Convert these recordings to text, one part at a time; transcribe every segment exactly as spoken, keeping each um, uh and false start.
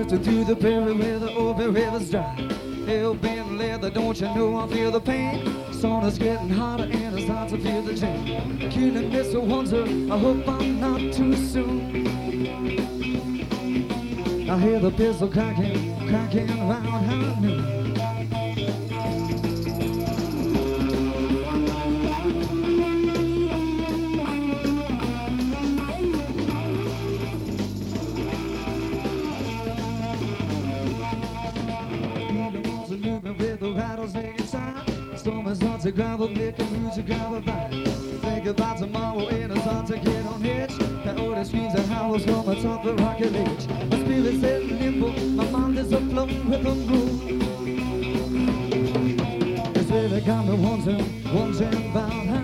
drifting through the prairie where the open river's dry. Hell bent leather, don't you know I feel the pain? Sun is getting hotter and it's hard to feel the jam. Killing me so wonder, I hope I'm not too soon. I hear the pistol cracking, cracking around high noon. Stormers hard to gravel, make a move to grab a bite. Think about tomorrow and it's hard to get on edge. That order screams and howls from atop the rocket ledge. My spirit's in limbo, my mind is afloat with a groove. It's really got me wondering, wondering about how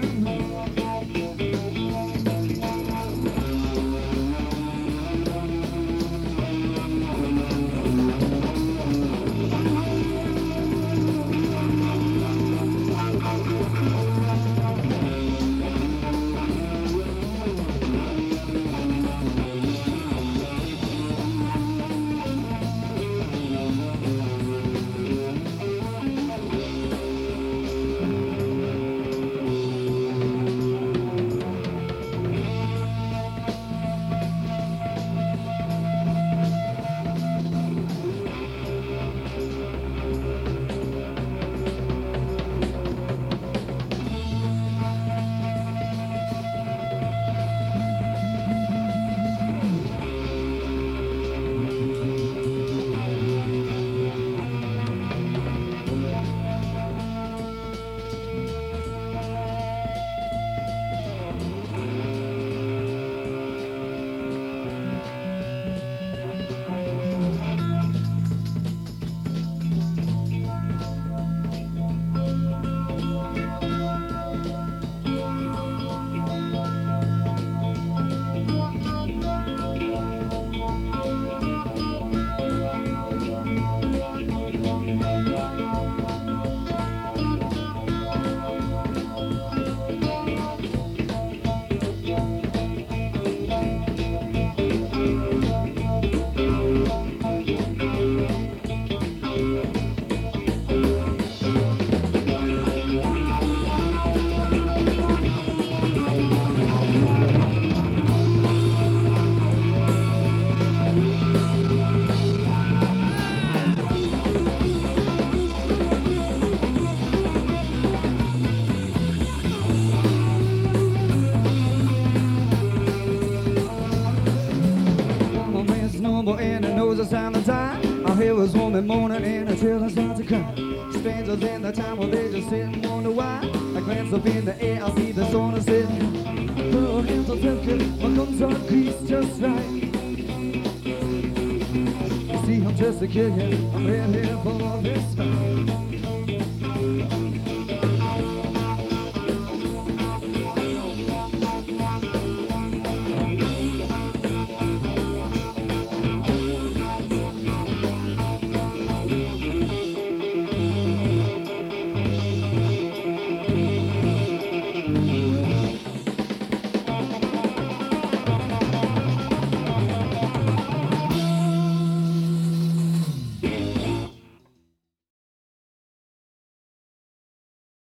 and it knows it's time to die. I hear his woman moaning and the children start to cry. Strangers in the town, well they just sit and wonder why. I glance up in the air, I see the sun is sitting. Put her hands on thinking, my guns are greased just right. You see I'm just a kid, I'm ready for this fight.